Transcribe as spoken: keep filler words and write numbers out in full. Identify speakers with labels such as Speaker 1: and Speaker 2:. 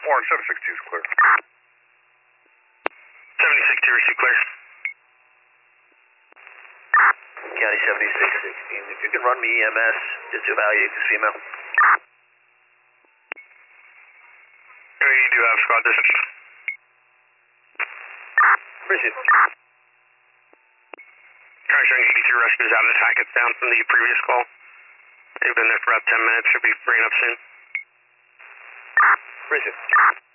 Speaker 1: Warren, seven six two is clear.
Speaker 2: seventy-six two, receive clear.
Speaker 3: County seventy-six sixteen. If you can run me E M S, just to evaluate this female.
Speaker 2: You do have squad distance.
Speaker 3: Appreciate it.
Speaker 2: Try showing eighty-two rescues out of the packets down from the previous call. They've been there for about ten minutes, should be bringing up soon.
Speaker 3: Appreciate it.